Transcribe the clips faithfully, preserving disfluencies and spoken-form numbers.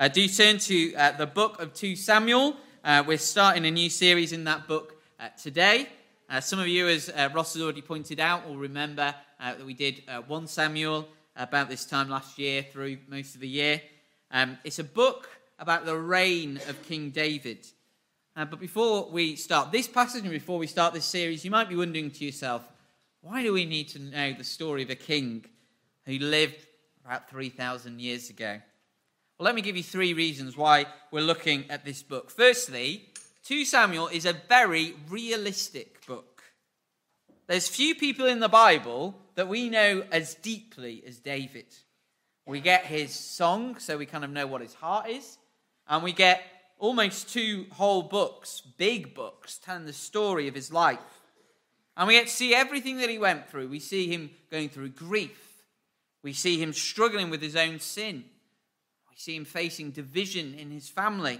Uh, do turn to uh, the book of Second Samuel. Uh, we're starting a new series in that book uh, today. Uh, some of you, as uh, Ross has already pointed out, will remember uh, that we did uh, First Samuel about this time last year through most of the year. Um, it's a book about the reign of King David. Uh, but before we start this passage and before we start this series, you might be wondering to yourself, why do we need to know the story of a king who lived about three thousand years ago? Well, let me give you three reasons why we're looking at this book. Firstly, Second Samuel is a very realistic book. There's few people in the Bible that we know as deeply as David. We get his song, so we kind of know what his heart is, and we get almost two whole books, big books, telling the story of his life. And we get to see everything that he went through. We see him going through grief. We see him struggling with his own sin. We see him facing division in his family.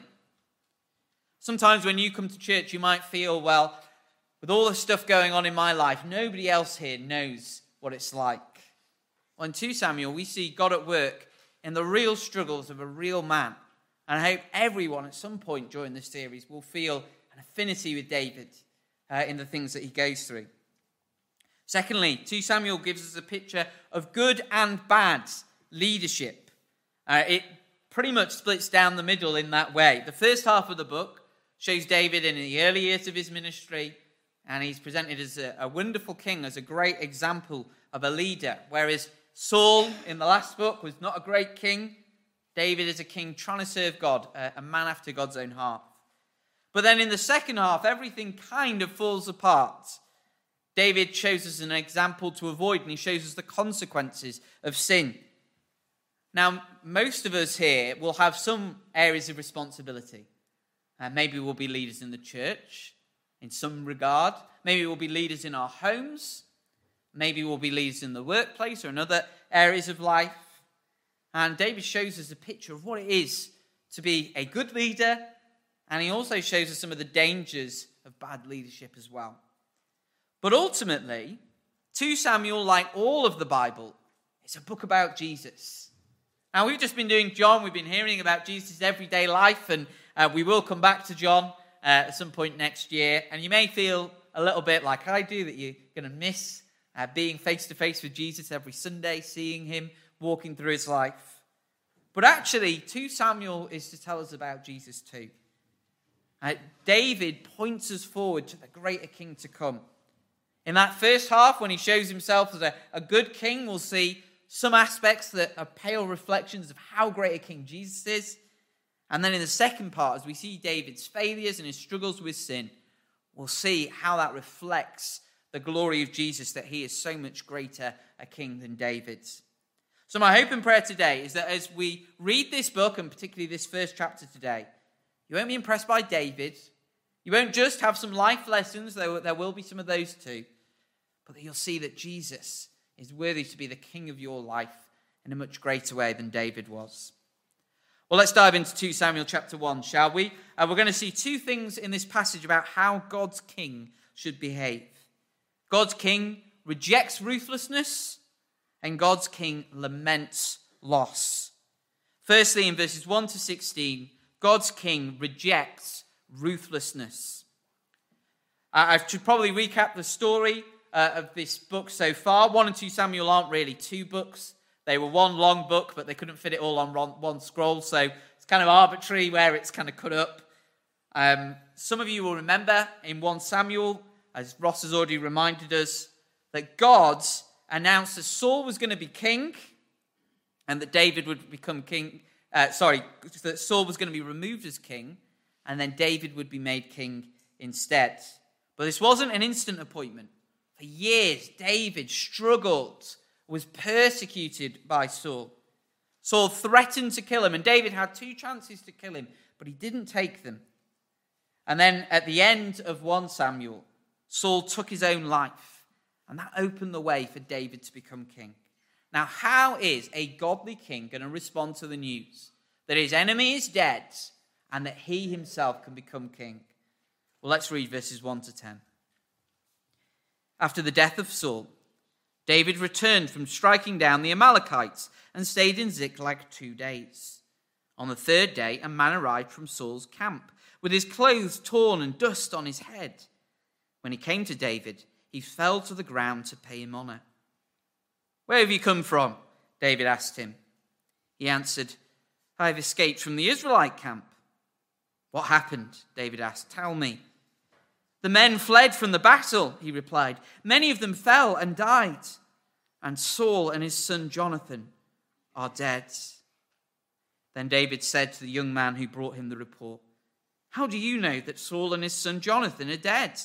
Sometimes when you come to church, you might feel, well, with all the stuff going on in my life, nobody else here knows what it's like. Well, in Second Samuel, we see God at work in the real struggles of a real man. And I hope everyone at some point during this series will feel an affinity with David uh, in the things that he goes through. Secondly, Second Samuel gives us a picture of good and bad leadership. Uh, it pretty much splits down the middle in that way. The first half of the book shows David in the early years of his ministry, and he's presented as a, a wonderful king, as a great example of a leader. Whereas Saul in the last book was not a great king, David is a king trying to serve God, a, a man after God's own heart. But then in the second half, everything kind of falls apart. David shows us an example to avoid, and he shows us the consequences of sin. Now, most of us here will have some areas of responsibility. Uh, maybe we'll be leaders in the church in some regard. Maybe we'll be leaders in our homes. Maybe we'll be leaders in the workplace or in other areas of life. And David shows us a picture of what it is to be a good leader, and he also shows us some of the dangers of bad leadership as well. But ultimately, Second Samuel, like all of the Bible, is a book about Jesus. Now, we've just been doing John. We've been hearing about Jesus' everyday life, and uh, we will come back to John uh, at some point next year. And you may feel a little bit like I do, that you're going to miss uh, being face-to-face with Jesus every Sunday, seeing him, walking through his life. But actually, Second Samuel is to tell us about Jesus too. Uh, David points us forward to the greater king to come. In that first half, when he shows himself as a, a good king, we'll see some aspects that are pale reflections of how great a king Jesus is. And then in the second part, as we see David's failures and his struggles with sin, we'll see how that reflects the glory of Jesus, that he is so much greater a king than David. So my hope and prayer today is that as we read this book, and particularly this first chapter today, you won't be impressed by David. You won't just have some life lessons, though there will be some of those too, but that you'll see that Jesus is worthy to be the king of your life in a much greater way than David was. Well, let's dive into Second Samuel chapter one, shall we? Uh, we're going to see two things in this passage about how God's king should behave. God's king rejects ruthlessness, and God's king laments loss. Firstly, in verses one to sixteen, God's king rejects ruthlessness. Uh, I should probably recap the story uh, of this book so far. One and Second Samuel aren't really two books. They were one long book, but they couldn't fit it all on one scroll, so it's kind of arbitrary where it's kind of cut up. Um, some of you will remember in First Samuel, as Ross has already reminded us, that God announced that Saul was going to be king and that David would become king. Uh, sorry, that Saul was going to be removed as king and then David would be made king instead. But this wasn't an instant appointment. For years, David struggled, was persecuted by Saul. Saul threatened to kill him, and David had two chances to kill him, but he didn't take them. And then at the end of First Samuel, Saul took his own life, and that opened the way for David to become king. Now, how is a godly king going to respond to the news that his enemy is dead and that he himself can become king? Well, let's read verses one to ten. After the death of Saul, David returned from striking down the Amalekites and stayed in Ziklag two days. On the third day, a man arrived from Saul's camp, with his clothes torn and dust on his head. When he came to David, he fell to the ground to pay him honor. "Where have you come from?" David asked him. He answered, "I have escaped from the Israelite camp." "What happened?" David asked. "Tell me." "The men fled from the battle," he replied. "Many of them fell and died, and Saul and his son Jonathan are dead." Then David said to the young man who brought him the report, "How do you know that Saul and his son Jonathan are dead?"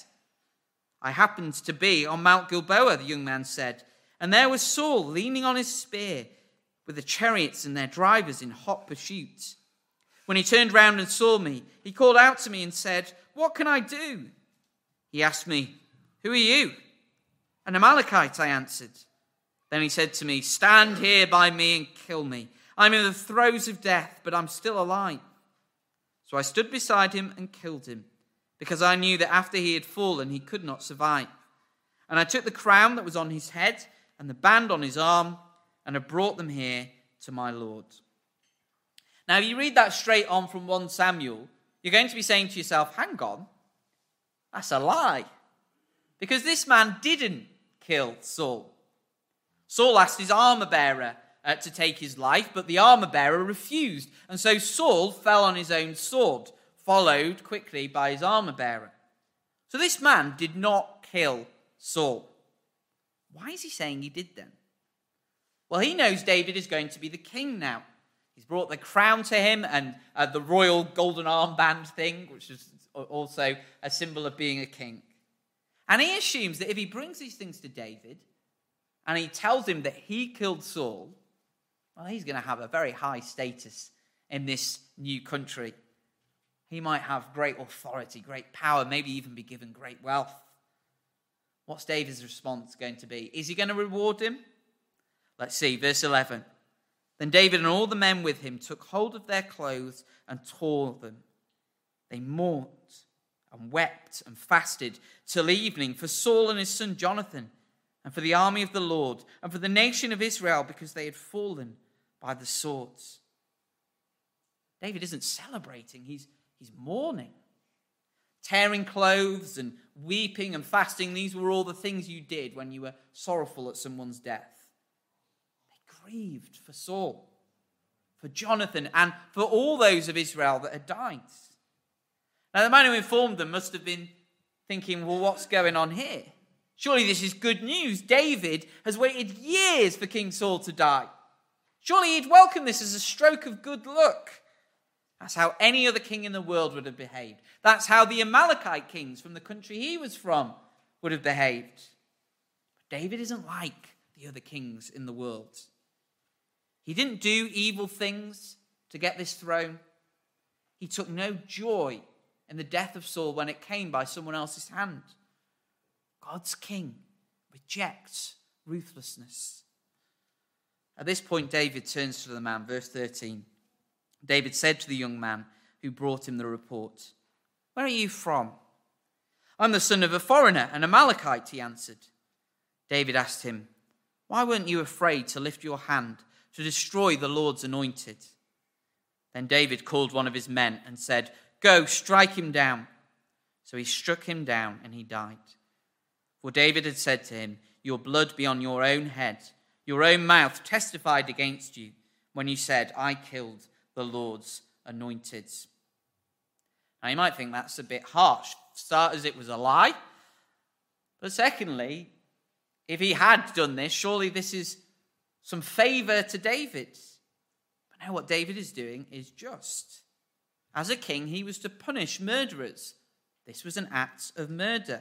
"I happened to be on Mount Gilboa," the young man said, "and there was Saul leaning on his spear with the chariots and their drivers in hot pursuit. When he turned round and saw me, he called out to me and said, 'What can I do?' He asked me, 'Who are you?' 'An Amalekite,' I answered. Then he said to me, 'Stand here by me and kill me. I'm in the throes of death, but I'm still alive.' So I stood beside him and killed him, because I knew that after he had fallen, he could not survive. And I took the crown that was on his head and the band on his arm, and have brought them here to my Lord." Now, if you read that straight on from First Samuel, you're going to be saying to yourself, hang on, that's a lie. Because this man didn't kill Saul. Saul asked his armor-bearer uh, to take his life, but the armor-bearer refused. And so Saul fell on his own sword, followed quickly by his armor-bearer. So this man did not kill Saul. Why is he saying he did then? Well, he knows David is going to be the king now. He's brought the crown to him and uh, the royal golden armband thing, which is also a symbol of being a king. And he assumes that if he brings these things to David and he tells him that he killed Saul, well, he's going to have a very high status in this new country. He might have great authority, great power, maybe even be given great wealth. What's David's response going to be? Is he going to reward him? Let's see, verse eleven. Then David and all the men with him took hold of their clothes and tore them. They mourned and wept and fasted till evening for Saul and his son Jonathan, and for the army of the Lord, and for the nation of Israel, because they had fallen by the swords. David isn't celebrating, he's, he's mourning. Tearing clothes and weeping and fasting, these were all the things you did when you were sorrowful at someone's death. They grieved for Saul, for Jonathan, and for all those of Israel that had died. Now, the man who informed them must have been thinking, well, what's going on here? Surely this is good news. David has waited years for King Saul to die. Surely he'd welcome this as a stroke of good luck. That's how any other king in the world would have behaved. That's how the Amalekite kings from the country he was from would have behaved. But David isn't like the other kings in the world. He didn't do evil things to get this throne. He took no joy in the death of Saul when it came by someone else's hand. God's king rejects ruthlessness. At this point, David turns to the man, verse thirteen. David said to the young man who brought him the report, "Where are you from?" "I'm the son of a foreigner, an Amalekite," he answered. David asked him, "Why weren't you afraid to lift your hand to destroy the Lord's anointed?" Then David called one of his men and said, "Go, strike him down." So he struck him down and he died. For David had said to him, "Your blood be on your own head. Your own mouth testified against you when you said, 'I killed the Lord's anointed.'" Now you might think that's a bit harsh. For starters, it was a lie. But secondly, if he had done this, surely this is some favor to David. But now what David is doing is just. As a king, he was to punish murderers. This was an act of murder.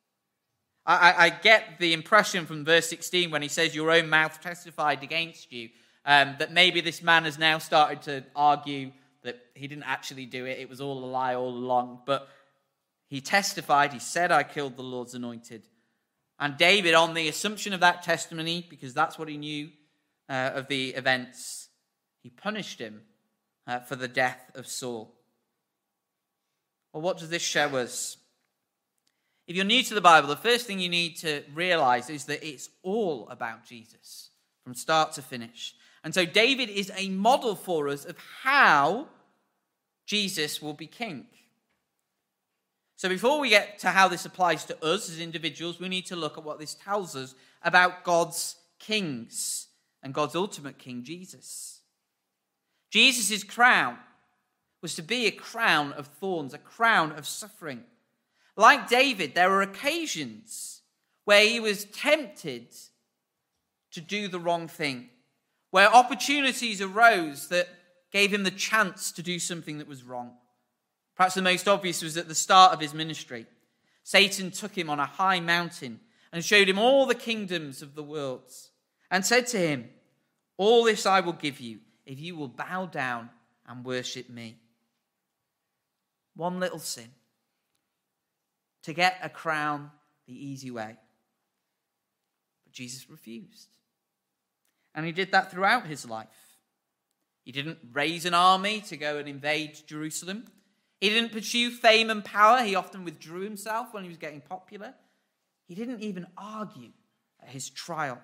I, I, I get the impression from verse sixteen when he says, "Your own mouth testified against you," Um, that maybe this man has now started to argue that he didn't actually do it. It was all a lie all along. But he testified. He said, "I killed the Lord's anointed." And David, on the assumption of that testimony, because that's what he knew uh, of the events, he punished him uh, for the death of Saul. Well, what does this show us? If you're new to the Bible, the first thing you need to realize is that it's all about Jesus from start to finish. And so David is a model for us of how Jesus will be king. So before we get to how this applies to us as individuals, we need to look at what this tells us about God's kings and God's ultimate king, Jesus. Jesus' crown was to be a crown of thorns, a crown of suffering. Like David, there were occasions where he was tempted to do the wrong thing, where opportunities arose that gave him the chance to do something that was wrong. Perhaps the most obvious was at the start of his ministry. Satan took him on a high mountain and showed him all the kingdoms of the world and said to him, "All this I will give you if you will bow down and worship me." One little sin. To get a crown the easy way. But Jesus refused. And he did that throughout his life. He didn't raise an army to go and invade Jerusalem. He didn't pursue fame and power. He often withdrew himself when he was getting popular. He didn't even argue at his trial.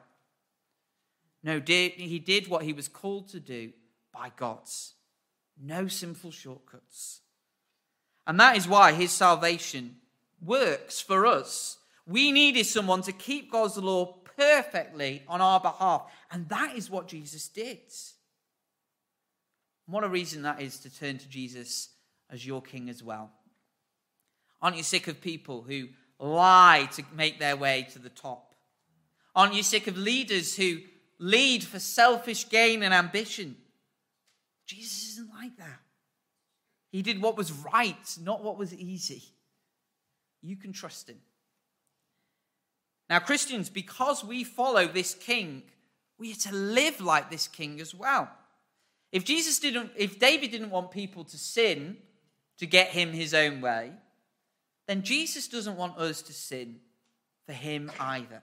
No, he did what he was called to do by God's. No sinful shortcuts. And that is why his salvation works for us. We needed someone to keep God's law perfectly on our behalf. And that is what Jesus did. What a reason that is to turn to Jesus as your king as well. Aren't you sick of people who lie to make their way to the top? Aren't you sick of leaders who lead for selfish gain and ambition? Jesus isn't like that. He did what was right, not what was easy. You can trust him. Now, Christians, because we follow this king, we are to live like this king as well. If Jesus didn't, if David didn't want people to sin to get him his own way, then Jesus doesn't want us to sin for him either.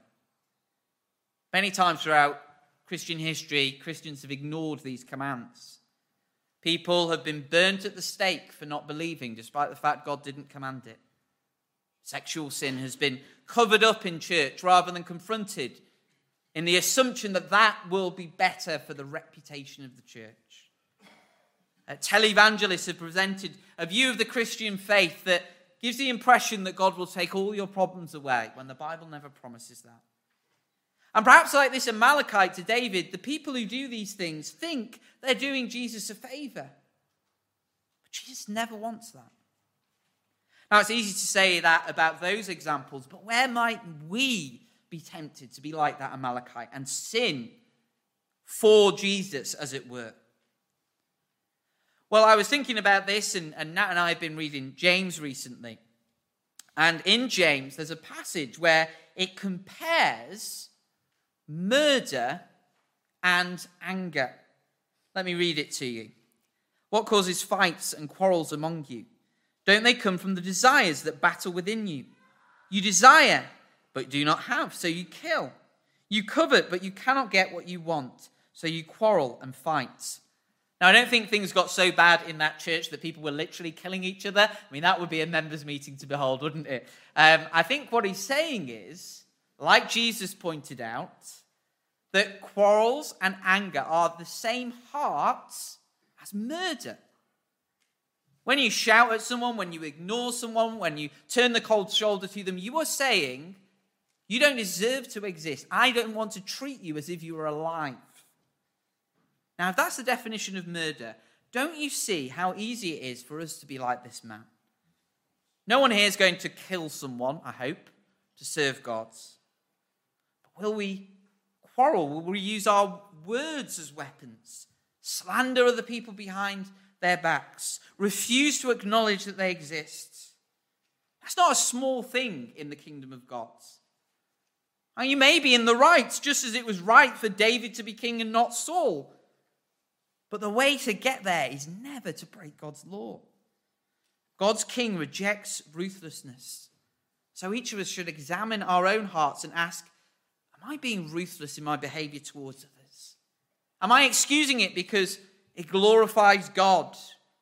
Many times throughout Christian history, Christians have ignored these commands. People have been burnt at the stake for not believing, despite the fact God didn't command it. Sexual sin has been covered up in church rather than confronted, in the assumption that that will be better for the reputation of the church. Uh, televangelists have presented a view of the Christian faith that gives the impression that God will take all your problems away, when the Bible never promises that. And perhaps like this Amalekite to David, the people who do these things think they're doing Jesus a favor. But Jesus never wants that. Now, it's easy to say that about those examples, but where might we be tempted to be like that Amalekite and sin for Jesus, as it were? Well, I was thinking about this, and, and Nat and I have been reading James recently. And in James, there's a passage where it compares murder and anger. Let me read it to you. What causes fights and quarrels among you? Don't they come from the desires that battle within you? You desire, but do not have, so you kill. You covet, but you cannot get what you want, so you quarrel and fight. Now, I don't think things got so bad in that church that people were literally killing each other. I mean, that would be a members' meeting to behold, wouldn't it? Um, I think what he's saying is, like Jesus pointed out, that quarrels and anger are the same heart as murder. When you shout at someone, when you ignore someone, when you turn the cold shoulder to them, you are saying, you don't deserve to exist. I don't want to treat you as if you were alive. Now, if that's the definition of murder, don't you see how easy it is for us to be like this man? No one here is going to kill someone, I hope, to serve God. But will we quarrel? Will we use our words as weapons? Slander other people behind their backs? Refuse to acknowledge that they exist? That's not a small thing in the kingdom of God. And you may be in the right, just as it was right for David to be king and not Saul. But the way to get there is never to break God's law. God's king rejects ruthlessness. So each of us should examine our own hearts and ask, am I being ruthless in my behavior towards others? Am I excusing it because it glorifies God?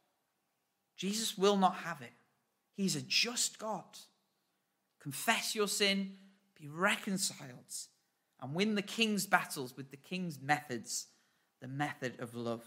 Jesus will not have it. He's a just God. Confess your sin, be reconciled, and win the king's battles with the king's methods the method of love.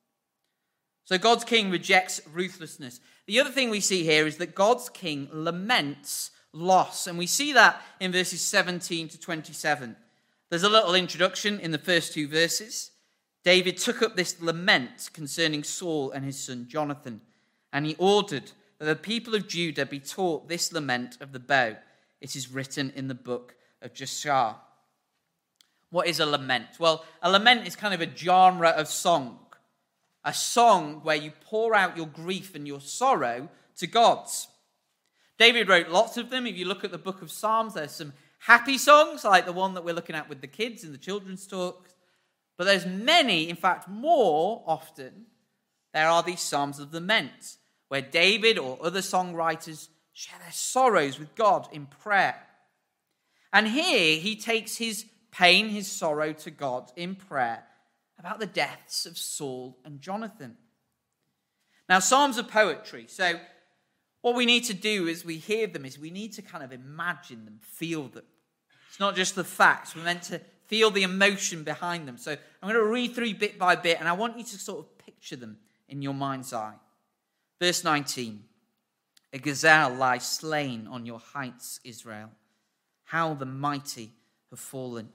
So God's king rejects ruthlessness. The other thing we see here is that God's king laments loss. And we see that in verses seventeen to twenty-seven. There's a little introduction in the first two verses. David took up this lament concerning Saul and his son Jonathan, and he ordered that the people of Judah be taught this lament of the bow. It is written in the book of Jashar. What is a lament? Well, a lament is kind of a genre of song. A song where you pour out your grief and your sorrow to God. David wrote lots of them. If you look at the book of Psalms, there's some happy songs, like the one that we're looking at with the kids in the children's talks. But there's many, in fact, more often, there are these psalms of lament, where David or other songwriters share their sorrows with God in prayer. And here he takes his pain, his sorrow to God in prayer about the deaths of Saul and Jonathan. Now, psalms are poetry, so what we need to do as we hear them is we need to kind of imagine them, feel them. It's not just the facts. We're meant to feel the emotion behind them. So I'm going to read through bit by bit, and I want you to sort of picture them in your mind's eye. Verse nineteen, a gazelle lies slain on your heights, Israel. How the mighty have fallen.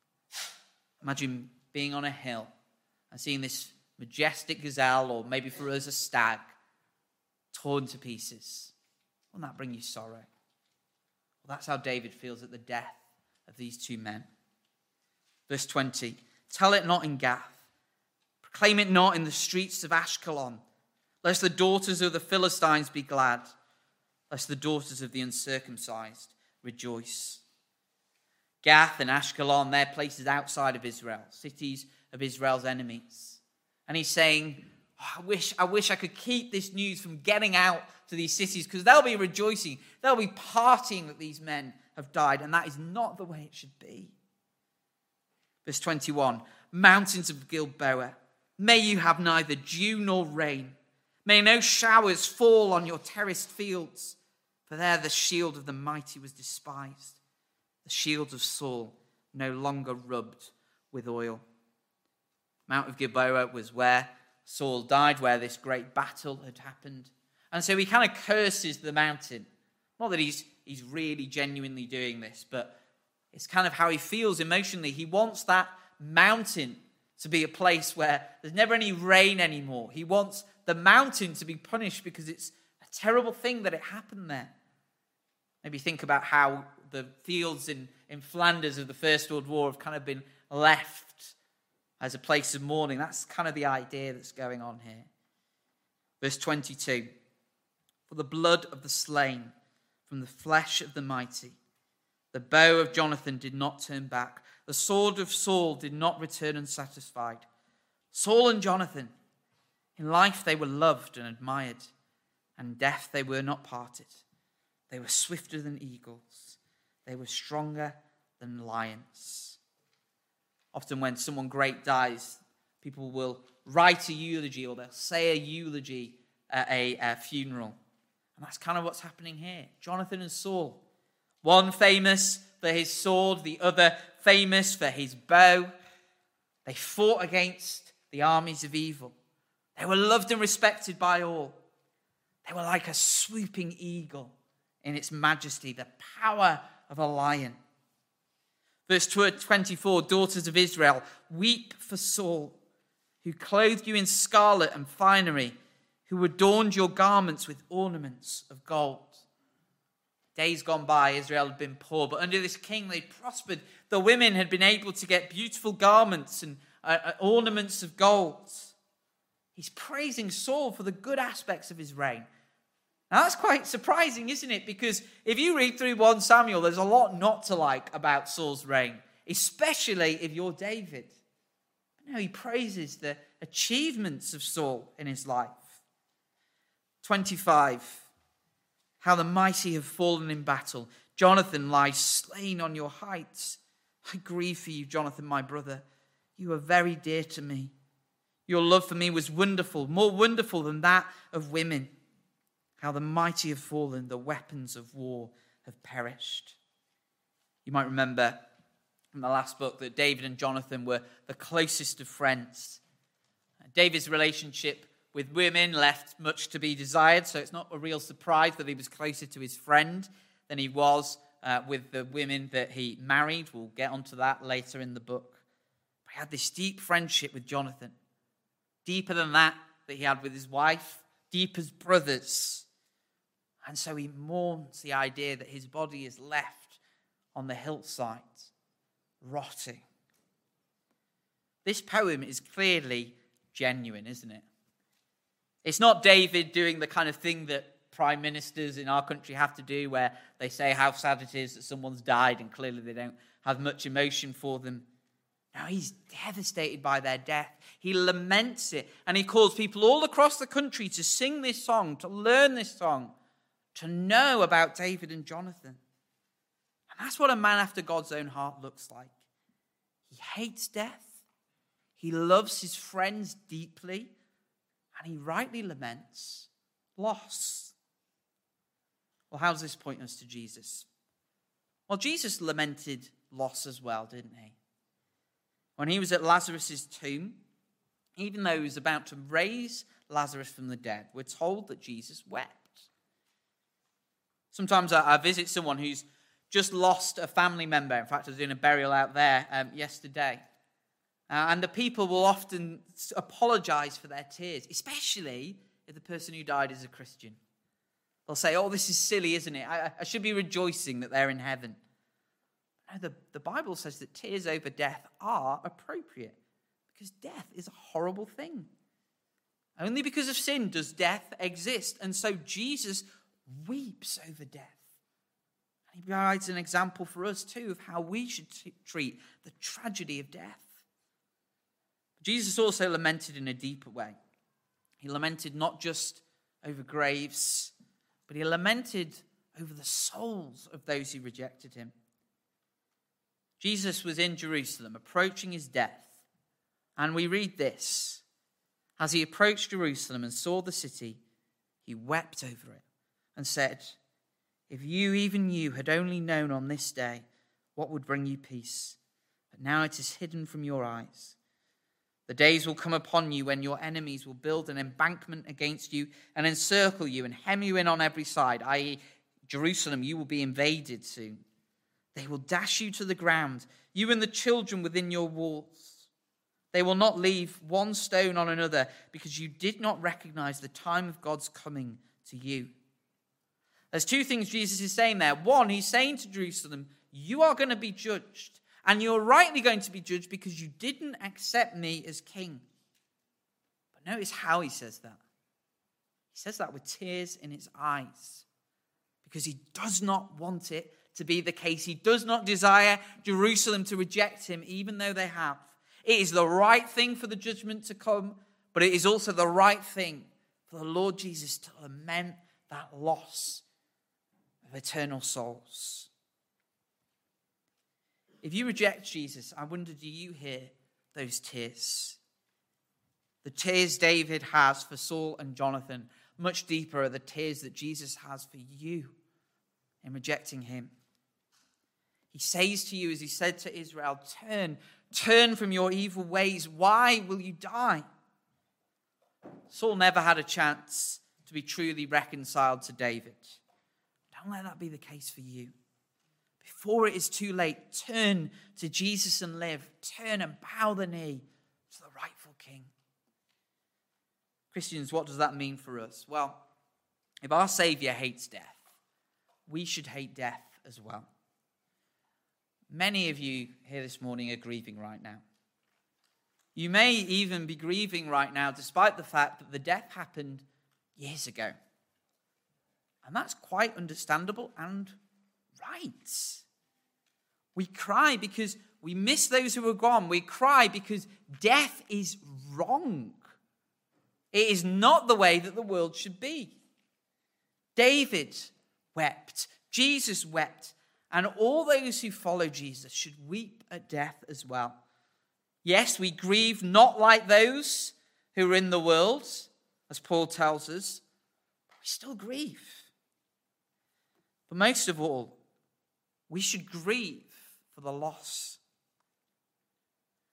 Imagine being on a hill and seeing this majestic gazelle, or maybe for us a stag, torn to pieces. Won't that bring you sorrow? Well, that's how David feels at the death of these two men. Verse twenty, tell it not in Gath, proclaim it not in the streets of Ashkelon, lest the daughters of the Philistines be glad, lest the daughters of the uncircumcised rejoice. Gath and Ashkelon, they're places outside of Israel, cities of Israel's enemies. And he's saying, oh, I wish, I wish I could keep this news from getting out to these cities, because they'll be rejoicing. They'll be partying that these men have died, and that is not the way it should be. Verse twenty-one, mountains of Gilboa, may you have neither dew nor rain. May no showers fall on your terraced fields, for there the shield of the mighty was despised. The shield of Saul no longer rubbed with oil. Mount of Gilboa was where Saul died, where this great battle had happened. And so he kind of curses the mountain. Not that he's, he's really genuinely doing this, but it's kind of how he feels emotionally. He wants that mountain to be a place where there's never any rain anymore. He wants the mountain to be punished because it's a terrible thing that it happened there. Maybe think about how the fields in, in Flanders of the First World War have kind of been left as a place of mourning. That's kind of the idea that's going on here. Verse twenty-two, for the blood of the slain from the flesh of the mighty, the bow of Jonathan did not turn back. The sword of Saul did not return unsatisfied. Saul and Jonathan, in life they were loved and admired, and in death they were not parted. They were swifter than eagles. They were stronger than lions. Often when someone great dies, people will write a eulogy, or they'll say a eulogy at a, a funeral. And that's kind of what's happening here. Jonathan and Saul. One famous for his sword, the other famous for his bow. They fought against the armies of evil. They were loved and respected by all. They were like a swooping eagle in its majesty, the power of a lion. Verse twenty-four, daughters of Israel, weep for Saul, who clothed you in scarlet and finery, who adorned your garments with ornaments of gold. Days gone by, Israel had been poor, but under this king they prospered. The women had been able to get beautiful garments and uh, ornaments of gold. He's praising Saul for the good aspects of his reign. Now that's quite surprising, isn't it? Because if you read through First Samuel, there's a lot not to like about Saul's reign, especially if you're David. But no, he praises the achievements of Saul in his life. twenty-five, how the mighty have fallen in battle. Jonathan lies slain on your heights. I grieve for you, Jonathan, my brother. You are very dear to me. Your love for me was wonderful, more wonderful than that of women. How the mighty have fallen, the weapons of war have perished. You might remember from the last book that David and Jonathan were the closest of friends. David's relationship with women left much to be desired, so it's not a real surprise that he was closer to his friend than he was uh, with the women that he married. We'll get onto that later in the book. But he had this deep friendship with Jonathan, deeper than that that he had with his wife, deep as brothers. And so he mourns the idea that his body is left on the hillside, rotting. This poem is clearly genuine, isn't it? It's not David doing the kind of thing that prime ministers in our country have to do, where they say how sad it is that someone's died and clearly they don't have much emotion for them. No, he's devastated by their death. He laments it, and he calls people all across the country to sing this song, to learn this song, to know about David and Jonathan. And that's what a man after God's own heart looks like. He hates death. He loves his friends deeply. And he rightly laments loss. Well, how does this point us to Jesus? Well, Jesus lamented loss as well, didn't he? When he was at Lazarus' tomb, even though he was about to raise Lazarus from the dead, we're told that Jesus wept. Sometimes I, I visit someone who's just lost a family member. In fact, I was doing a burial out there um, yesterday. Uh, and the people will often apologize for their tears, especially if the person who died is a Christian. They'll say, oh, this is silly, isn't it? I, I should be rejoicing that they're in heaven. No, the, the Bible says that tears over death are appropriate because death is a horrible thing. Only because of sin does death exist. And so Jesus weeps over death. And he provides an example for us too of how we should t- treat the tragedy of death. Jesus also lamented in a deeper way. He lamented not just over graves, but he lamented over the souls of those who rejected him. Jesus was in Jerusalem, approaching his death. And we read this. As he approached Jerusalem and saw the city, he wept over it and said, if you, even you, had only known on this day what would bring you peace, but now it is hidden from your eyes. The days will come upon you when your enemies will build an embankment against you and encircle you and hem you in on every side, that is, Jerusalem, you will be invaded soon. They will dash you to the ground, you and the children within your walls. They will not leave one stone on another because you did not recognize the time of God's coming to you. There's two things Jesus is saying there. One, he's saying to Jerusalem, you are going to be judged. And you're rightly going to be judged because you didn't accept me as king. But notice how he says that. He says that with tears in his eyes. Because he does not want it to be the case. He does not desire Jerusalem to reject him, even though they have. It is the right thing for the judgment to come, but it is also the right thing for the Lord Jesus to lament that loss of eternal souls. If you reject Jesus, I wonder, do you hear those tears? The tears David has for Saul and Jonathan, much deeper are the tears that Jesus has for you in rejecting him. He says to you, as he said to Israel, turn, turn from your evil ways. Why will you die? Saul never had a chance to be truly reconciled to David. Don't let that be the case for you. Before it is too late, turn to Jesus and live. Turn and bow the knee to the rightful king. Christians, what does that mean for us? Well, if our Savior hates death, we should hate death as well. Many of you here this morning are grieving right now. You may even be grieving right now despite the fact that the death happened years ago. And that's quite understandable and right. We cry because we miss those who are gone. We cry because death is wrong. It is not the way that the world should be. David wept. Jesus wept. And all those who follow Jesus should weep at death as well. Yes, we grieve not like those who are in the world, as Paul tells us, but we still grieve. But most of all, we should grieve for the loss.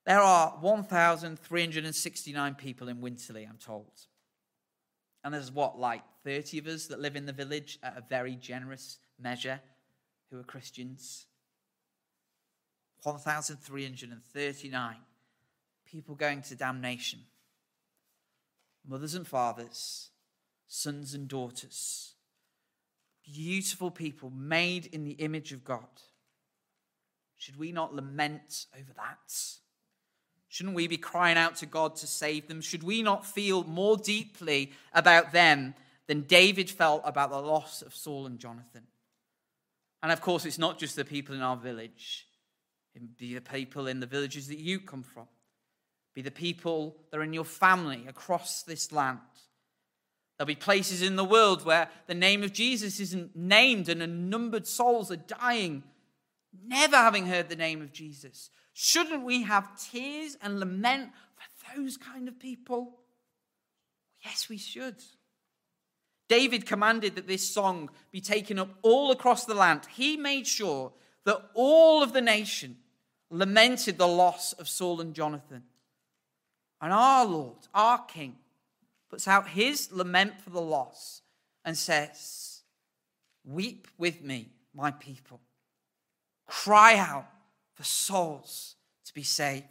There are one thousand three hundred sixty-nine people in Winterley, I'm told. And there's what, like thirty of us that live in the village at a very generous measure who are Christians. one thousand three hundred thirty-nine people going to damnation. Mothers and fathers, sons and daughters. Beautiful people made in the image of God. Should we not lament over that? Shouldn't we be crying out to God to save them? Should we not feel more deeply about them than David felt about the loss of Saul and Jonathan? And of course, it's not just the people in our village. It be the people in the villages that you come from. Be the people that are in your family across this land. There'll be places in the world where the name of Jesus isn't named and unnumbered souls are dying, never having heard the name of Jesus. Shouldn't we have tears and lament for those kind of people? Yes, we should. David commanded that this song be taken up all across the land. He made sure that all of the nation lamented the loss of Saul and Jonathan. And our Lord, our King, puts out his lament for the loss and says, "Weep with me, my people. Cry out for souls to be saved."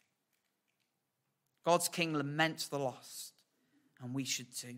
God's King laments the lost, and we should too.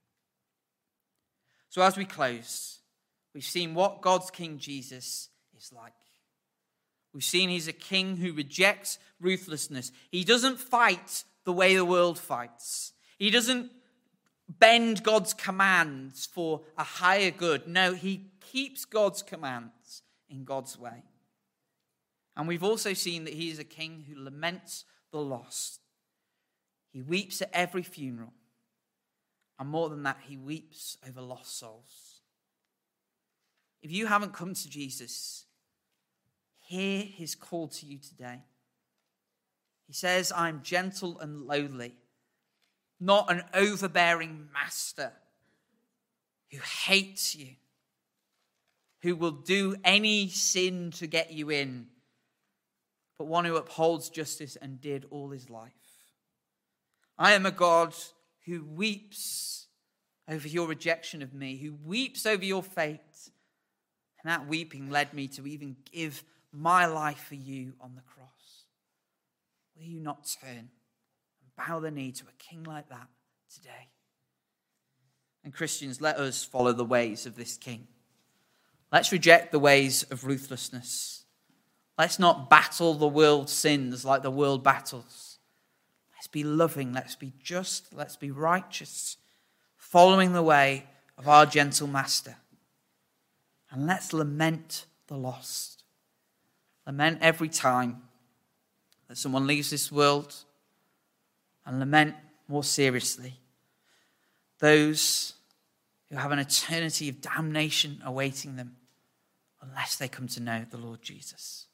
So as we close, we've seen what God's King Jesus is like. We've seen he's a king who rejects ruthlessness. He doesn't fight the way the world fights. He doesn't bend God's commands for a higher good. No, he keeps God's commands in God's way. And we've also seen that he is a king who laments the lost. He weeps at every funeral. And more than that, he weeps over lost souls. If you haven't come to Jesus, hear his call to you today. He says, "I'm gentle and lowly, not an overbearing master who hates you, who will do any sin to get you in, but one who upholds justice and did all his life. I am a God who weeps over your rejection of me, who weeps over your fate. And that weeping led me to even give my life for you on the cross. Will you not turn and bow the knee to a king like that today?" And Christians, let us follow the ways of this king. Let's reject the ways of ruthlessness. Let's not battle the world's sins like the world battles. Let's be loving, let's be just, let's be righteous, following the way of our gentle master. And let's lament the lost. Lament every time that someone leaves this world, and lament more seriously those who have an eternity of damnation awaiting them unless they come to know the Lord Jesus.